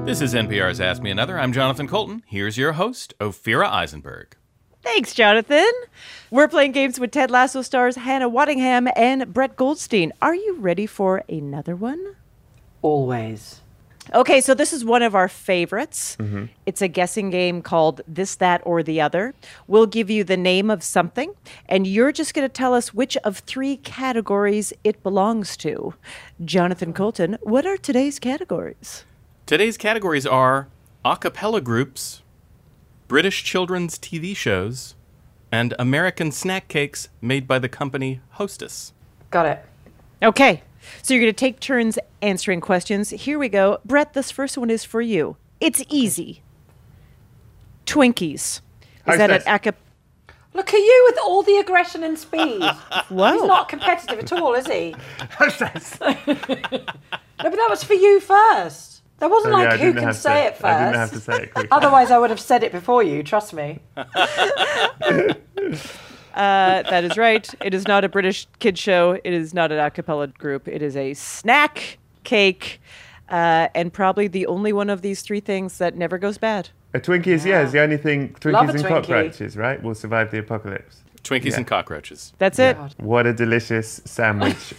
This is NPR's Ask Me Another. I'm Jonathan Colton. Here's your host, Ophira Eisenberg. Thanks, Jonathan. We're playing games with Ted Lasso stars Hannah Waddingham and Brett Goldstein. Are you ready for another one? Always. Okay, so this is one of our favorites. It's a guessing game called This, That, or the Other. We'll give you the name of something, and you're just going to tell us which of three categories it belongs to. Jonathan Colton, what are today's categories? Today's categories are a cappella groups, British children's TV shows, and American snack cakes made by the company Hostess. Got it. Okay, so you're going to take turns answering questions. Here we go. Brett, this first one is for you. It's easy. Twinkies. Is that an acapella? Look at you with all the aggression and speed. Whoa. He's not competitive at all, is he? No, but that was for you first. That wasn't who can say it first. I didn't have to say it quickly. Otherwise, I would have said it before you, trust me. That is right. It is not a British kids show. It is not an a cappella group. It is a snack cake, and probably the only one of these three things that never goes bad. A Twinkie is, is the only thing. Love Twinkies a and Twinkie. cockroaches, right? Will survive the apocalypse. Twinkies and cockroaches. That's it. What a delicious sandwich.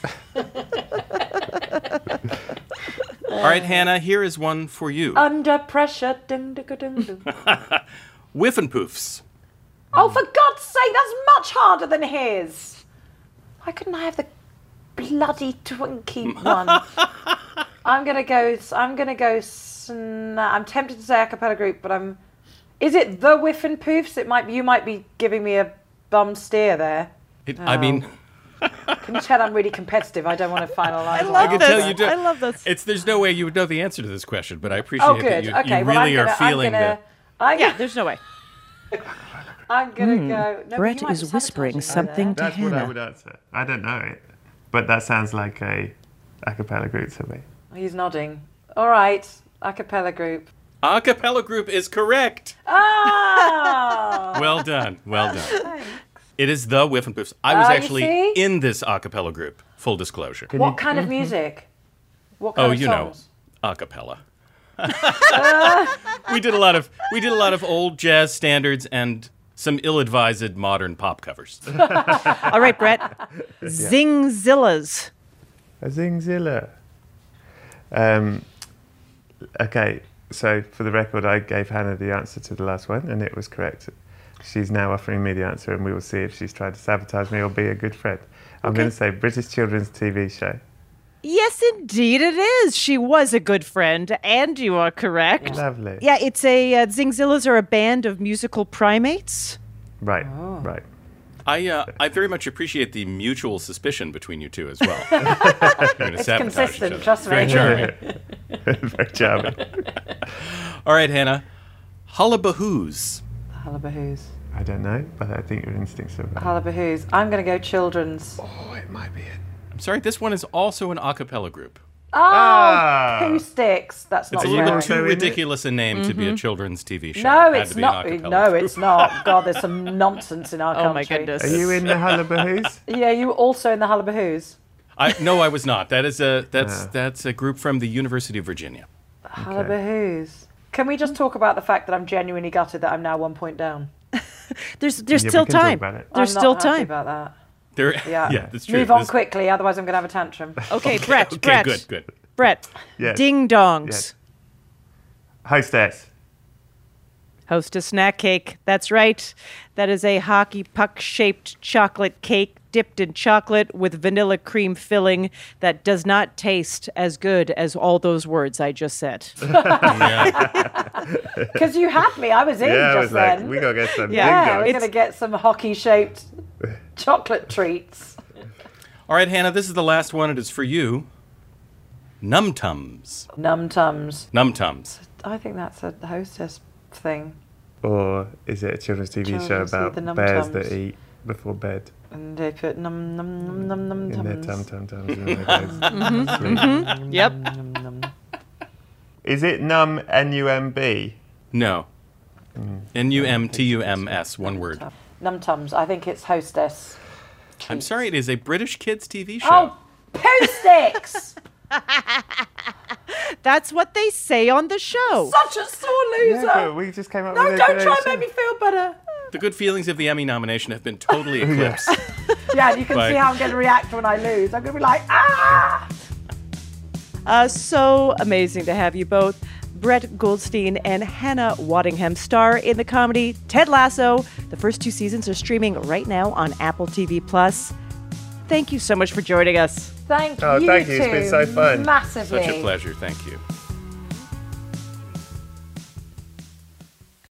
All right, Hannah, here is one for you. Under pressure. Ding, ding, ding, ding. Whiff and Poofs. Oh, for God's sake, that's much harder than his. Why couldn't I have the bloody Twinkie one? I'm gonna go. I'm tempted to say a cappella group, but Is it the Whiff and Poofs? You might be giving me a bum steer there. I mean, Can you tell I'm really competitive? I don't want to finalise. I can tell you do. I love this. There's no way you would know the answer to this question, but I appreciate Oh, good. that you Okay. really are feeling that. Yeah, there's no way. I'm gonna go. No, but Brett you might is be whispering sabotaging me something to That's what I Hannah. would answer. I don't know it, but that sounds like a cappella group to me. there. He's nodding. All right, a cappella group. A cappella group is correct. Ah! Well done. Well done. It is the Whiff and Poofs. I was you actually see? in this a cappella group. Full disclosure. What kind of music? What kind Oh, of you know, songs? a cappella. We did a lot of old jazz standards and some ill-advised modern pop covers. All right, Brett. Zingzillas. A zingzilla. Okay, so for the record, I gave Hannah the answer to the last one, and it was correct. She's now offering me the answer, and we will see if she's tried to sabotage me or be a good friend. I'm going to say British children's TV show. Yes, indeed it is. She was a good friend, and you are correct. Lovely. Yeah, it's a Zingzillas are a band of musical primates. Right, Oh. right. I very much appreciate the mutual suspicion between you two as well. It's consistent, trust me. Very charming. Very charming. All right, Hannah. Hullabahoos. Hullabahoos. I don't know, but I think your instincts are right. Hullabahoos. I'm going to go children's. Oh, it might be it. I'm sorry, this one is also an a cappella group. Oh, Pooh Sticks. That's not It's a little right. bit too Also in it. ridiculous a name to be a children's TV show. No, It had it's to be an not. a cappella No, group. it's not. God, there's some nonsense in our country. Oh, my goodness. Are you in the Hullabahoos? Yeah, you were also in the Hullabahoos. No, I was not. That's a group from the University of Virginia. Hullabahoos. Can we just talk about the fact that I'm genuinely gutted that I'm now 1 point down? There's Yeah, we still can talk time. about it. There's I'm still not happy time. about that. Yeah, that's true. Move on This- quickly, otherwise I'm going to have a tantrum. Okay, Brett. Okay, Brett. good. Brett. Yes. Ding dongs. Yes. Hostess. Hostess snack cake. That's right. That is a hockey puck shaped chocolate cake dipped in chocolate with vanilla cream filling that does not taste as good as all those words I just said. Yeah. Because you had me, I was in Yeah, I just was like, then. we got to get some Yeah, ding we're dongs. going to get some hockey-shaped chocolate treats. All right, Hannah, this is the last one. It is for you. Num Tums. Num Tums. Num Tums. I think that's a hostess thing. Or is it a children's TV show Children's about the Num bears Tums. that eat before bed And they put num num num num num in their tums. tum-tum-tums and they go sleep? Yep. Num, num. Is it num, N-U-M-B? No. N-U-M-T-U-M-S, one word. Num Tums. I think it's hostess. I'm sorry, it is a British kids TV show. Oh, Pooh Sticks! That's what they say on the show. Such a sore loser. Yeah, but we just came up No, with a don't great try and show. make me feel better. The good feelings of the Emmy nomination have been totally eclipsed. Yeah, you can Right. see how I'm going to react when I lose. I'm going to be like, ah! So amazing to have you both. Brett Goldstein and Hannah Waddingham star in the comedy Ted Lasso. The first 2 seasons are streaming right now on Apple TV+. Thank you so much for joining us. Thank Oh, you thank you. It's two been so fun. Massively. Such a pleasure. Thank you.